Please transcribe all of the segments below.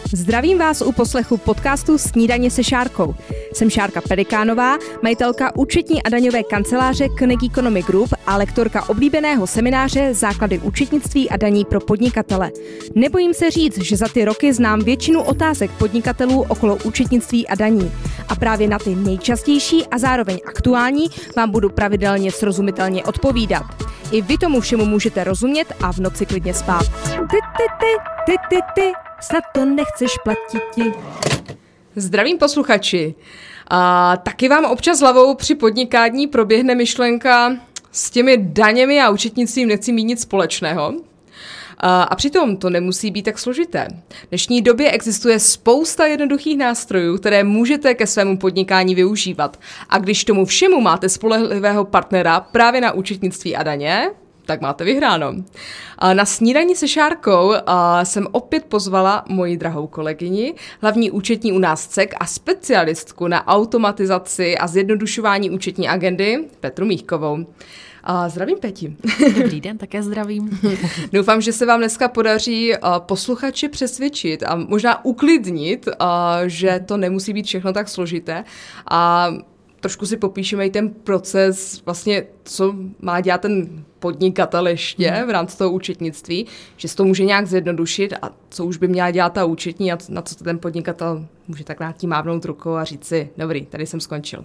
Zdravím vás u poslechu podcastu Snídaně se Šárkou. Jsem Šárka Pelikánová, majitelka účetní a daňové kanceláře Knig Economy Group a lektorka oblíbeného semináře Základy účetnictví a daní pro podnikatele. Nebojím se říct, že za ty roky znám většinu otázek podnikatelů okolo účetnictví a daní. A právě na ty nejčastější a zároveň aktuální vám budu pravidelně srozumitelně odpovídat. I vy tomu všemu můžete rozumět a v noci klidně spát. Ty, snad to nechceš platit. Zdravím posluchači. Taky vám občas hlavou při podnikání proběhne myšlenka s těmi daněmi a účetnictvím nechci mít nic společného. A přitom to nemusí být tak složité. V dnešní době existuje spousta jednoduchých nástrojů, které můžete ke svému podnikání využívat. A když tomu všemu máte spolehlivého partnera právě na účetnictví a daně, tak máte vyhráno. Na Snídani se Šárkou jsem opět pozvala moji drahou kolegyni, hlavní účetní u nás CEK a specialistku na automatizaci a zjednodušování účetní agendy Petru Míchkovou. Zdravím, Peti. Dobrý den, také zdravím. Doufám, že se vám dneska podaří posluchači přesvědčit a možná uklidnit, že to nemusí být všechno tak složité. A trošku si popíšeme i ten proces, vlastně, co má dělat ten podnikatel ještě v rámci toho účetnictví, že se to může nějak zjednodušit a co už by měla dělat ta účetní a na co ten podnikatel může tak nějak tím mávnout rukou a říct si, dobrý, tady jsem skončil.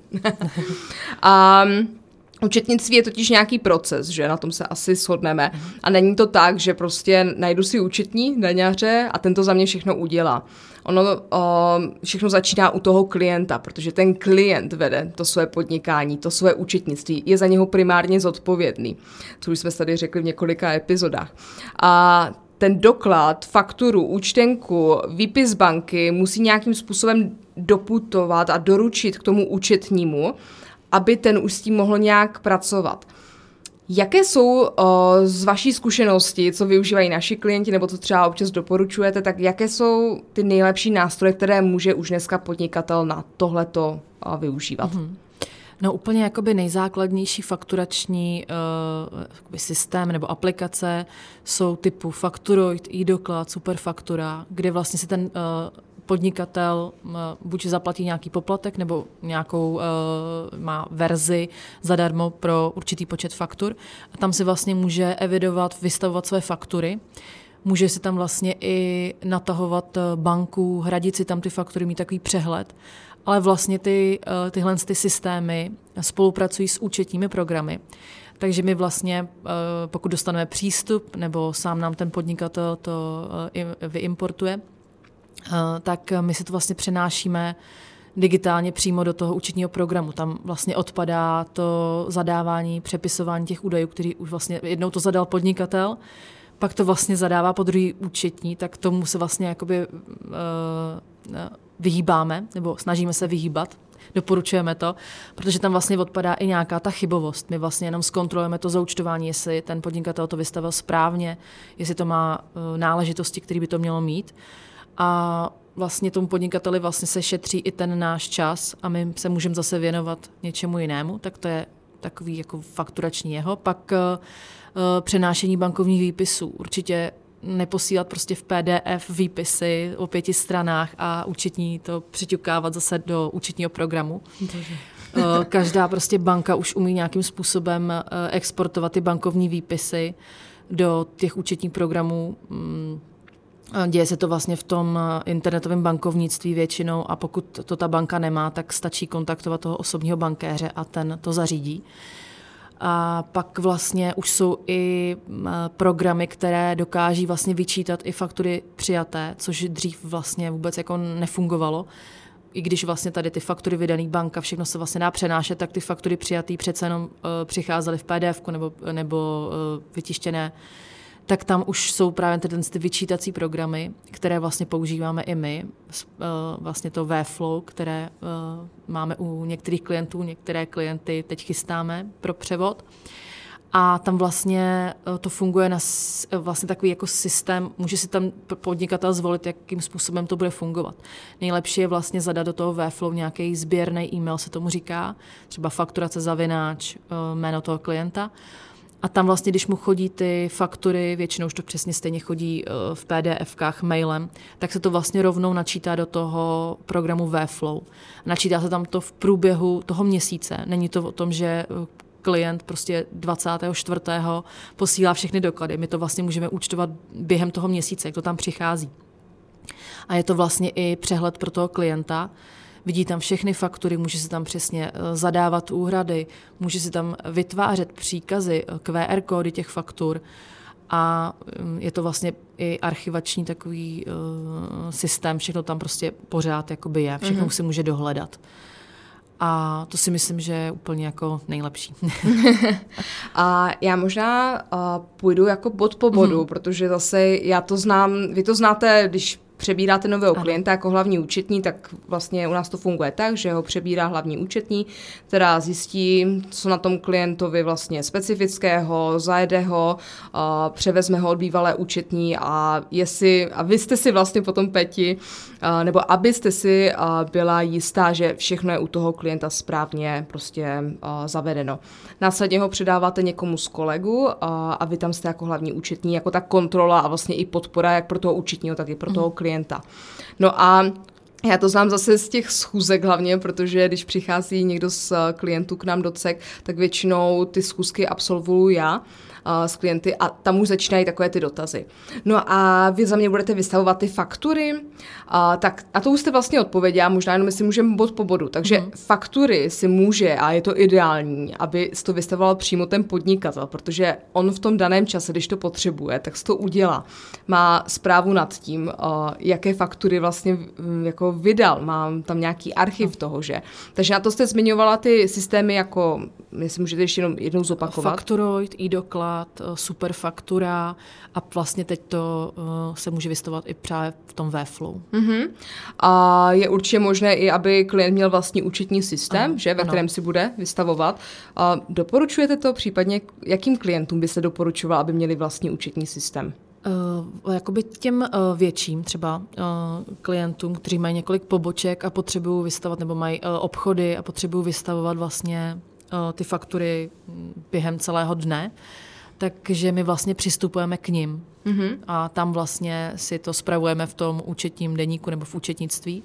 Účetnictví je totiž nějaký proces, že na tom se asi shodneme. A není to tak, že prostě najdu si účetní daňaře a ten to za mě všechno udělá. Ono všechno začíná u toho klienta, protože ten klient vede to své podnikání, to své účetnictví, je za něho primárně zodpovědný, co už jsme tady řekli v několika epizodách. A ten doklad, fakturu, účtenku, výpis banky musí nějakým způsobem doputovat a doručit k tomu účetnímu, aby ten už s tím mohl nějak pracovat. Jaké jsou z vaší zkušenosti, co využívají naši klienti, nebo co třeba občas doporučujete, tak jaké jsou ty nejlepší nástroje, které může už dneska podnikatel na tohleto využívat? No úplně jakoby nejzákladnější fakturační systém nebo aplikace jsou typu Fakturoid, e-doklad, Superfaktura, kde vlastně si ten podnikatel buď zaplatí nějaký poplatek nebo nějakou má verzi zadarmo pro určitý počet faktur a tam si vlastně může evidovat, vystavovat své faktury. Může si tam vlastně i natahovat banku, hradit si tam ty faktury, mít takový přehled, ale vlastně tyhle systémy spolupracují s účetními programy. Takže my vlastně, pokud dostaneme přístup nebo sám nám ten podnikatel to vyimportuje, tak my si to vlastně přenášíme digitálně přímo do toho účetního programu. Tam vlastně odpadá to zadávání, přepisování těch údajů, který už vlastně jednou to zadal podnikatel, pak to vlastně zadává po druhý účetní, tak tomu se vlastně jakoby vyhýbáme, nebo snažíme se vyhýbat. Doporučujeme to, protože tam vlastně odpadá i nějaká ta chybovost. My vlastně jenom zkontrolujeme to zaúčtování, jestli ten podnikatel to vystavil správně, jestli to má náležitosti, které by to mělo mít. A vlastně tomu podnikateli vlastně se šetří i ten náš čas a my se můžeme zase věnovat něčemu jinému, tak to je takový jako fakturační jeho. Pak přenášení bankovních výpisů. Určitě neposílat prostě v PDF výpisy o 5 stranách a účetní to přiťukávat zase do účetního programu. Každá prostě banka už umí nějakým způsobem exportovat ty bankovní výpisy do těch účetních programů. Děje se to vlastně v tom internetovém bankovnictví většinou a pokud to ta banka nemá, tak stačí kontaktovat toho osobního bankéře a ten to zařídí. A pak vlastně už jsou i programy, které dokáží vlastně vyčítat i faktury přijaté, což dřív vlastně vůbec jako nefungovalo. I když vlastně tady ty faktury vydaný banka, všechno se vlastně dá přenášet, tak ty faktury přijatý přece jenom přicházely v PDF nebo vytištěné, tak tam už jsou právě ty vyčítací programy, které vlastně používáme i my. Vlastně to Webflow, které máme u některých klientů, některé klienty teď chystáme pro převod. A tam vlastně to funguje na vlastně takový jako systém, může si tam podnikatel zvolit, jakým způsobem to bude fungovat. Nejlepší je vlastně zadat do toho Webflow nějaký sběrný e-mail, se tomu říká, třeba fakturace @ jméno toho klienta. A tam vlastně, když mu chodí ty faktury, většinou už to přesně stejně chodí v PDF-kách, mailem, tak se to vlastně rovnou načítá do toho programu Webflow. Načítá se tam to v průběhu toho měsíce. Není to o tom, že klient prostě 24. posílá všechny doklady. My to vlastně můžeme účtovat během toho měsíce, jak to tam přichází. A je to vlastně i přehled pro toho klienta. Vidí tam všechny faktury, může si tam přesně zadávat úhrady, může si tam vytvářet příkazy, QR kódy těch faktur a je to vlastně i archivační takový systém, všechno tam prostě pořád jakoby je, všechno si může dohledat. A to si myslím, že je úplně jako nejlepší. A já možná půjdu jako bod po bodu, protože zase já to znám, vy to znáte, když přebíráte nového klienta jako hlavní účetní, tak vlastně u nás to funguje tak, že ho přebírá hlavní účetní, která zjistí, co na tom klientovi vlastně specifického, zajede ho, převezme ho od bývalé účetní a vy jste si vlastně potom Peti, nebo abyste si byla jistá, že všechno je u toho klienta správně prostě zavedeno. Následně ho předáváte někomu z kolegů a vy tam jste jako hlavní účetní, jako ta kontrola a vlastně i podpora jak pro toho účetního, tak i pro toho klienta. No a já to znám zase z těch schůzek hlavně, protože když přichází někdo z klientů k nám do CEK, tak většinou ty schůzky absolvuju já s klienty a tam už začínají takové ty dotazy. No a vy za mě budete vystavovat ty faktury, a to už jste vlastně odpověděla, možná jenom si můžeme bod po bodu. Takže faktury si může, a je to ideální, aby to vystavoval přímo ten podnikatel, protože on v tom daném čase, když to potřebuje, tak si to udělá. Má správu nad tím, jaké faktury vlastně jako vydal, má tam nějaký archiv toho, že? Takže na to jste zmiňovala ty systémy jako, jestli můžete ještě jednou zopakovat. Fakturoid, iDoklad, Superfaktura a vlastně teď to se může vystavovat i právě v tom Webflow. A je určitě možné i, aby klient měl vlastní účetní systém, ve kterém si bude vystavovat. Doporučujete to případně, jakým klientům by se doporučoval, aby měli vlastní účetní systém? Jakoby těm větším třeba klientům, kteří mají několik poboček a potřebují vystavovat, nebo mají obchody a potřebují vystavovat vlastně ty faktury během celého dne, takže my vlastně přistupujeme k nim. A tam vlastně si to spravujeme v tom účetním deníku nebo v účetnictví.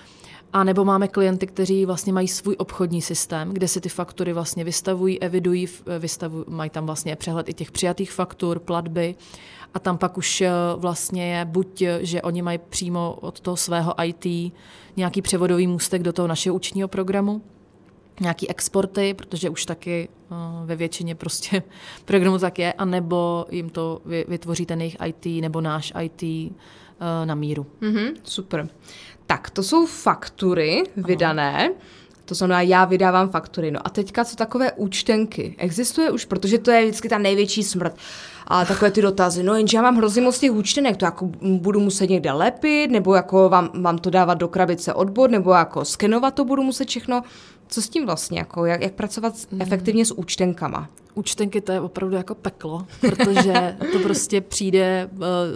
A nebo máme klienty, kteří vlastně mají svůj obchodní systém, kde si ty faktury vlastně vystavují, evidují, mají tam vlastně přehled i těch přijatých faktur, platby a tam pak už vlastně je buď, že oni mají přímo od toho svého IT nějaký převodový můstek do toho našeho účetního programu, nějaký exporty, protože už taky ve většině prostě programu tak je, anebo jim to vytvoří ten jejich IT nebo náš IT na míru. Super. Tak, to jsou faktury vydané, to znamená, já vydávám faktury. No a teďka co takové účtenky? Existuje už, protože to je vždycky ta největší smrt. A takové ty dotazy, no jenže já mám hrozně moc těch účtenek, to jako budu muset někde lepit, nebo jako vám to dávat do krabice odbor, nebo jako skenovat to budu muset všechno. Co s tím vlastně, jako jak pracovat efektivně s účtenkama? Účtenky to je opravdu jako peklo, protože to prostě přijde,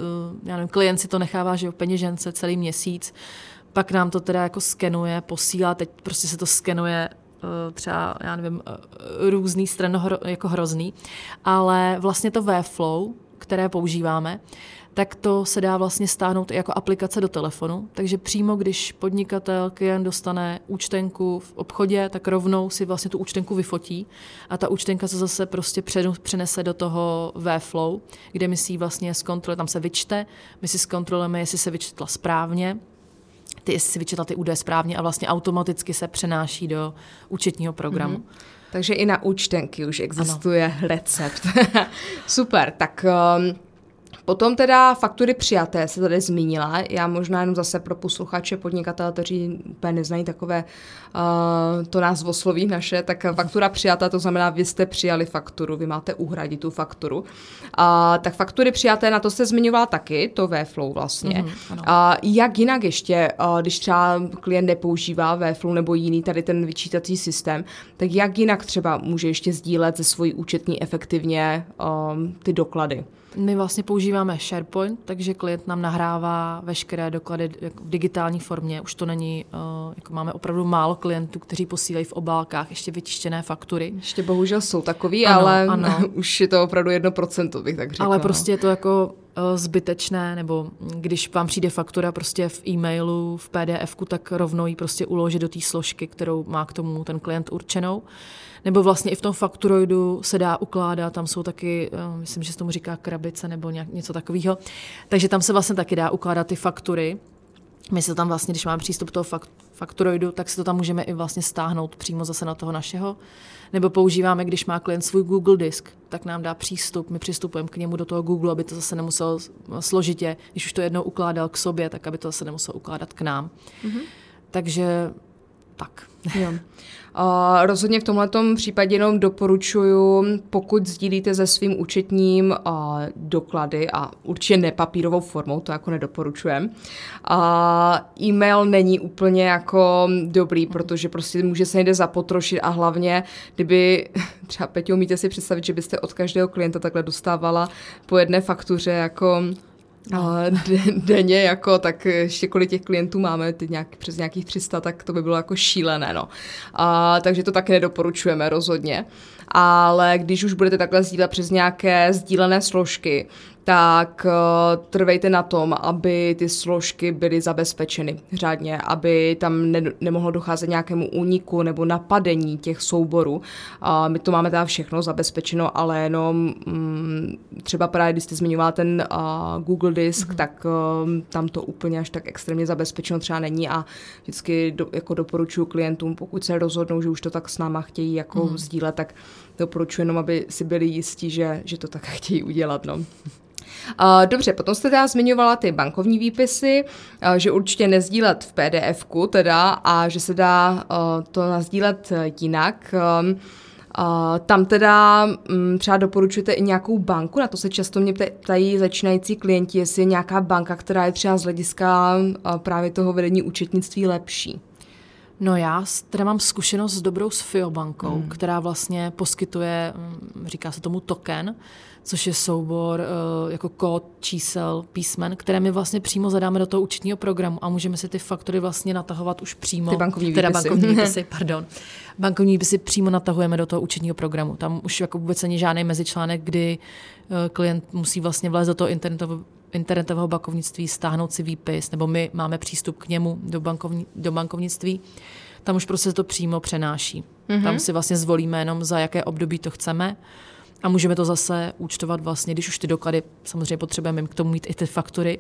já nevím, klient si to nechává, že v peněžence celý měsíc, pak nám to teda jako skenuje, posílá, teď prostě se to skenuje třeba, já nevím, různý stran jako hrozný, ale vlastně to Webflow, které používáme, tak to se dá vlastně stáhnout i jako aplikace do telefonu, takže přímo když podnikatel, klient dostane účtenku v obchodě, tak rovnou si vlastně tu účtenku vyfotí a ta účtenka se zase prostě přenese do toho Webflow, kde my si vlastně zkontrolujeme, tam se vyčte, my si zkontrolujeme, jestli se vyčetla správně, jestli si vyčetla ty údaje správně a vlastně automaticky se přenáší do účetního programu. Takže i na účtenky už existuje recept. Super, tak potom teda faktury přijaté se tady zmínila. Já možná jenom zase pro posluchače, podnikatele, kteří úplně neznají takové to názvosloví naše, tak faktura přijatá, to znamená, vy jste přijali fakturu, vy máte uhradit tu fakturu. Tak faktury přijaté, na to jste zmiňovala taky, to Webflow vlastně. Jak jinak ještě, když třeba klient nepoužívá Webflow nebo jiný tady ten vyčítací systém, tak jak jinak třeba může ještě sdílet ze svojí účetní efektivně ty doklady? My vlastně používáme SharePoint, takže klient nám nahrává veškeré doklady v digitální formě. Už to není, jako máme opravdu málo klientů, kteří posílají v obálkách ještě vytištěné faktury. Ještě bohužel jsou takový, ale už je to opravdu 1%, bych tak řekla. Ale prostě je to jako zbytečné, nebo když vám přijde faktura prostě v e-mailu, v PDF-ku, tak rovnou ji prostě uložit do té složky, kterou má k tomu ten klient určenou. Nebo vlastně i v tom fakturoidu se dá ukládat, tam jsou taky, myslím, že se tomu říká krabice nebo něco takového. Takže tam se vlastně taky dá ukládat ty faktury. My se tam vlastně, když máme přístup toho fakturoidu, tak si to tam můžeme i vlastně stáhnout přímo zase na toho našeho. Nebo používáme, když má klient svůj Google disk, tak nám dá přístup, my přistupujeme k němu do toho Google, aby to zase nemusel složitě, když už to jednou ukládal k sobě, tak aby to zase nemusel ukládat k nám. Mm-hmm. Takže tak. Jo. Rozhodně v tomhletom případě jenom doporučuji, pokud sdílíte se svým účetním doklady a určitě nepapírovou formou, to jako nedoporučujem. E-mail není úplně jako dobrý, protože prostě může se někde zapotrošit a hlavně, kdyby třeba Peťo, umíte si představit, že byste od každého klienta takhle dostávala po jedné faktuře jako denně, jako, tak ještě kolik těch klientů máme, teď přes nějakých 300, tak to by bylo jako šílené, no. Takže to taky nedoporučujeme rozhodně. Ale když už budete takhle sdílet přes nějaké sdílené složky, tak trvejte na tom, aby ty složky byly zabezpečeny řádně, aby tam nemohlo docházet nějakému úniku nebo napadení těch souborů. My to máme teda všechno zabezpečeno, ale jenom třeba právě, když jste zmiňovala ten Google disk, tak tam to úplně až tak extrémně zabezpečeno třeba není a vždycky jako doporučuji klientům, pokud se rozhodnou, že už to tak s náma chtějí jako sdílet, tak doporučuji jenom, aby si byli jistí, že to tak chtějí udělat, no. Dobře, potom jste teda zmiňovala ty bankovní výpisy, že určitě nezdílet v PDF-ku teda a že se dá to nazdílet jinak. Tam teda třeba doporučujete i nějakou banku, na to se často mě ptají začínající klienti, jestli je nějaká banka, která je třeba z hlediska právě toho vedení účetnictví lepší. No já teda mám zkušenost s dobrou Sfio bankou, která vlastně poskytuje, říká se tomu token, což je soubor jako kód, čísel, písmen, které my vlastně přímo zadáme do toho účetního programu a můžeme si ty faktory vlastně natahovat už přímo. Ty bankovní výpisy. Teda bankovní výpisy, pardon. Bankovní výpisy přímo natahujeme do toho účetního programu. Tam už jako vůbec není žádný mezičlánek, kdy klient musí vlastně vlézt do toho internetového bankovnictví, stáhnout si výpis, nebo my máme přístup k němu do bankovnictví. Tam už prostě to přímo přenáší. Mm-hmm. Tam si vlastně zvolíme jenom, za jaké období to chceme a můžeme to zase účtovat vlastně, když už ty doklady, samozřejmě potřebujeme k tomu mít i ty faktury,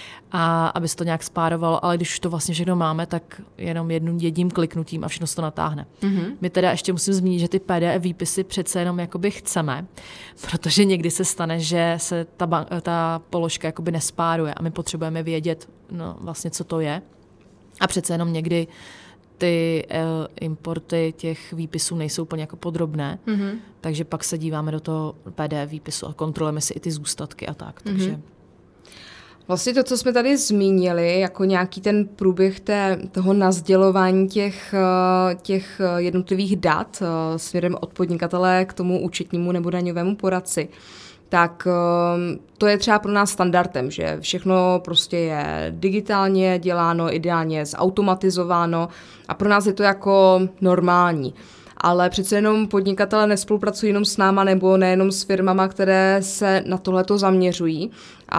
a aby se to nějak spárovalo, ale když už to vlastně všechno máme, tak jenom jedním kliknutím a všechno se to natáhne. Mm-hmm. My teda ještě musím zmínit, že ty PDF výpisy přece jenom jakoby chceme, protože někdy se stane, že se ta položka jakoby nespáruje a my potřebujeme vědět, no, vlastně, co to je. A přece jenom někdy ty importy těch výpisů nejsou úplně jako podrobné, takže pak se díváme do toho PDF výpisu a kontrolujeme si i ty zůstatky a tak. Takže vlastně to, co jsme tady zmínili, jako nějaký ten průběh toho nasdělování těch jednotlivých dat směrem od podnikatele k tomu účetnímu nebo daňovému poradci, tak to je třeba pro nás standardem, že všechno prostě je digitálně děláno, ideálně zautomatizováno a pro nás je to jako normální. Ale přece jenom podnikatelé nespolupracují jenom s náma nebo nejenom s firmama, které se na tohleto zaměřují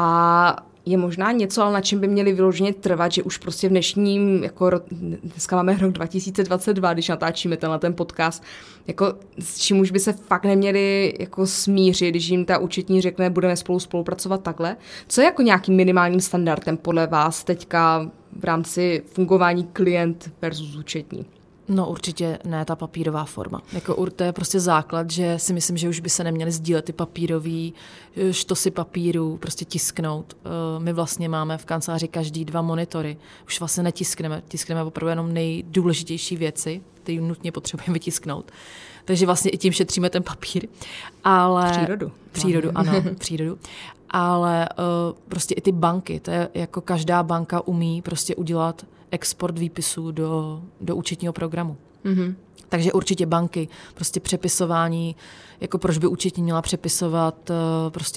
a je možná něco, ale na čem by měli vyloženě trvat, že už prostě v dnešním, jako dneska máme rok 2022, když natáčíme ten podcast, jako s čím už by se fakt neměli jako smířit, když jim ta účetní řekne, budeme spolupracovat takhle. Co je jako nějakým minimálním standardem podle vás teďka v rámci fungování klient versus účetní? No určitě ne ta papírová forma. Jako to je prostě základ, že si myslím, že už by se neměly sdílet ty papírový štosy papíru, prostě tisknout. My vlastně máme v kanceláři každý 2 monitory. Už vlastně tiskneme opravdu jenom nejdůležitější věci, které nutně potřebujeme vytisknout. Takže vlastně i tím šetříme ten papír. Ale Přírodu, ano, přírodu. Ale prostě i ty banky, to je jako každá banka umí prostě udělat export výpisů do účetního programu. Mm-hmm. Takže určitě banky, prostě přepisování, jako proč by účetní měla přepisovat prostě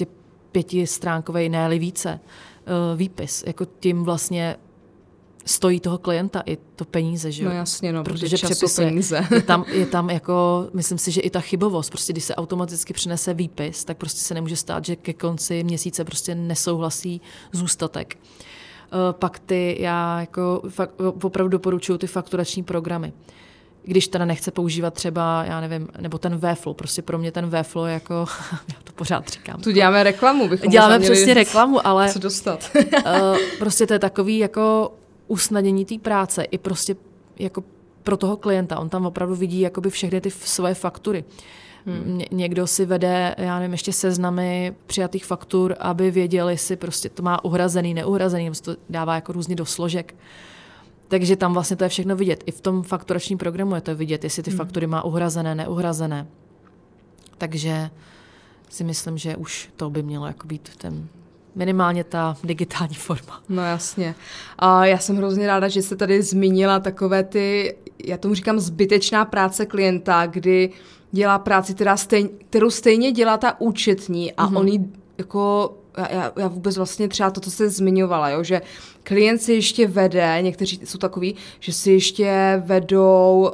5stránkový, ne-li více, výpis. Jako tím vlastně stojí toho klienta i to peníze, že jo? No jasně, no, protože přepis peníze. Je tam jako, myslím si, že i ta chybovost, prostě když se automaticky přinese výpis, tak prostě se nemůže stát, že ke konci měsíce prostě nesouhlasí zůstatek. Pak já jako opravdu doporučuji ty fakturační programy. Když teda nechce používat třeba, já nevím, nebo ten Webflow, prostě pro mě ten Webflow je jako, já to pořád říkám. Tu děláme reklamu, děláme přesně reklamu, ale co dostat. prostě to je takový jako usnadnění té práce i prostě jako pro toho klienta. On tam opravdu vidí jakoby všechny ty svoje faktury. Někdo si vede, já nevím, ještě seznamy přijatých faktur, aby věděl, jestli prostě to má uhrazený, neuhrazený, nebo se to dává jako různě do složek. Takže tam vlastně to je všechno vidět. I v tom fakturačním programu je to vidět, jestli ty faktury má uhrazené, neuhrazené. Takže si myslím, že už to by mělo jako být ten minimálně ta digitální forma. No jasně. A já jsem hrozně ráda, že jste tady zmínila takové ty, já tomu říkám zbytečná práce klienta, kdy dělá práci, kterou stejně dělá ta účetní a on jí jako, já vůbec vlastně třeba to, co jste zmiňovala, jo, že klient si ještě vede, někteří jsou takový, že si ještě vedou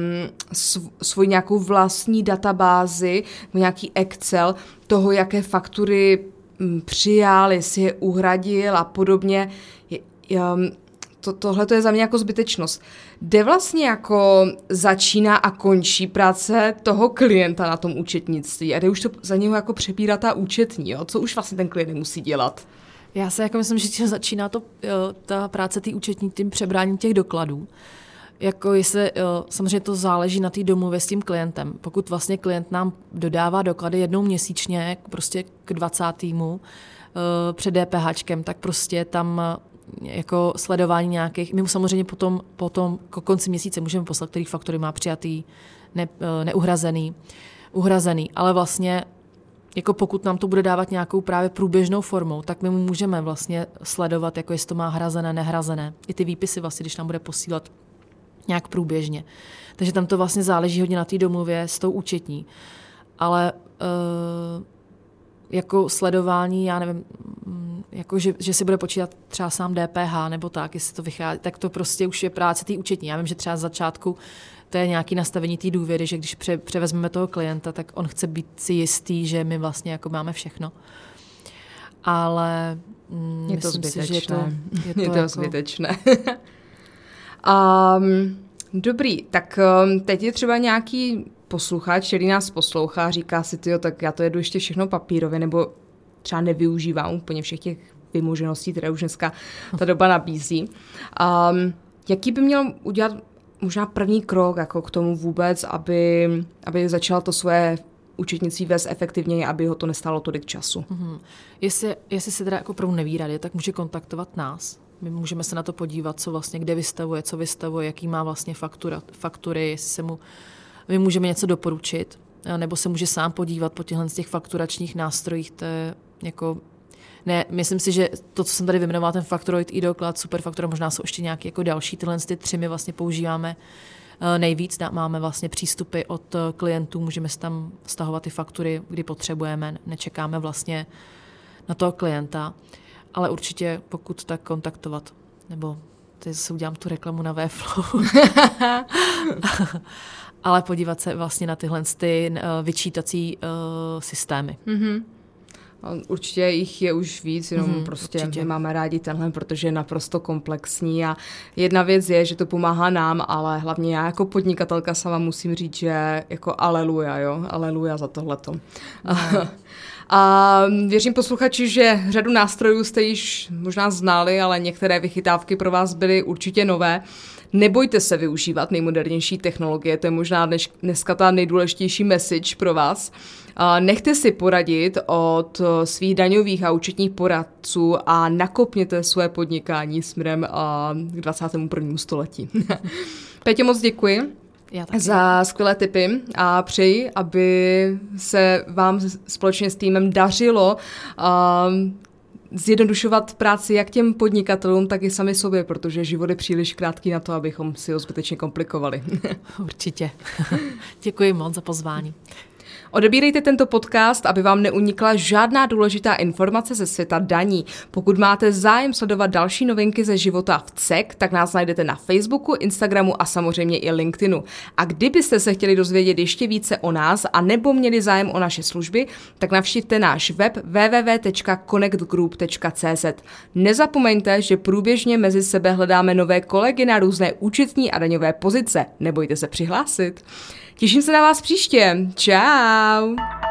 svoji nějakou vlastní databázi, nějaký Excel toho, jaké faktury přijal, jestli je uhradil a podobně. Tohle to je za mě jako zbytečnost. Kde vlastně jako začíná a končí práce toho klienta na tom účetnictví a kde už to za něho jako přebírá ta účetní, jo? Co už vlastně ten klient musí dělat? Já se jako myslím, že tím začíná ta práce té účetní tím přebráním těch dokladů. Jako jestli, samozřejmě to záleží na té domluvě s tím klientem. Pokud vlastně klient nám dodává doklady jednou měsíčně, prostě k 20. Před DPHčkem, tak prostě tam jako sledování nějakých, my mu samozřejmě potom k konci měsíce můžeme poslat, který faktory má přijatý, neuhrazený, uhrazený, ale vlastně jako pokud nám to bude dávat nějakou právě průběžnou formou, tak my mu můžeme vlastně sledovat, jako jestli to má hrazené, nehrazené. I ty výpisy vlastně, když nám bude posílat nějak průběžně. Takže tam to vlastně záleží hodně na té domluvě s tou účetní. Ale jako sledování, já nevím, jako že si bude počítat třeba sám DPH nebo tak, jestli to vychází, tak to prostě už je práce té účetní. Já vím, že třeba z začátku to je nějaké nastavení té důvěry, že když převezmeme toho klienta, tak on chce být si jistý, že my vlastně jako máme všechno. Ale je to zbytečné. Si, že je to jako zbytečné. Dobrý, tak teď je třeba nějaký posluchač, který nás poslouchá, říká si, tyjo, tak já to jedu ještě všechno papírově, nebo třeba nevyužívám úplně všech těch vymožeností, které už dneska ta doba nabízí. Jaký by měl udělat možná první krok jako k tomu vůbec, aby začal to svoje účetnictví vést efektivněji, aby ho to nestálo tolik času? Jestli se teda jako první neví rady, tak může kontaktovat nás. My můžeme se na to podívat, co vlastně, kde vystavuje, co vystavuje, jaký má vlastně faktury, jestli se mu my můžeme něco doporučit, nebo se může sám podívat po těchto z těch fakturačních nástrojích. To je jako, ne, myslím si, že to, co jsem tady vyjmenovala, ten Factoroid, iDoklad, Superfaktura, možná jsou ještě nějaké jako další, tyhle ty 3 my vlastně používáme nejvíc. Máme vlastně přístupy od klientů, můžeme si tam stahovat ty faktury, kdy potřebujeme, nečekáme vlastně na toho klienta, ale určitě pokud tak kontaktovat, nebo teď zase udělám tu reklamu na Webflow. Ale podívat se vlastně na tyhle vyčítací systémy. Mm-hmm. Určitě jich je už víc, jenom prostě určitě. My máme rádi tenhle, protože je naprosto komplexní a jedna věc je, že to pomáhá nám, ale hlavně já jako podnikatelka sama musím říct, že jako aleluja, jo, aleluja za tohleto. No. A věřím posluchači, že řadu nástrojů jste již možná znali, ale některé vychytávky pro vás byly určitě nové. Nebojte se využívat nejmodernější technologie, to je možná dneska ta nejdůležitější message pro vás. Nechte si poradit od svých daňových a účetních poradců a nakopněte své podnikání směrem k 21. století. Péťo, moc děkuji za skvělé tipy a přeji, aby se vám společně s týmem dařilo zjednodušovat práci jak těm podnikatelům, tak i sami sobě, protože život je příliš krátký na to, abychom si ho zbytečně komplikovali. Určitě. Děkuji moc za pozvání. Odebírejte tento podcast, aby vám neunikla žádná důležitá informace ze světa daní. Pokud máte zájem sledovat další novinky ze života v CEK, tak nás najdete na Facebooku, Instagramu a samozřejmě i LinkedInu. A kdybyste se chtěli dozvědět ještě více o nás a nebo měli zájem o naše služby, tak navštivte náš web www.connectgroup.cz. Nezapomeňte, že průběžně mezi sebe hledáme nové kolegy na různé účetní a daňové pozice. Nebojte se přihlásit. Těším se na vás příště. Čau!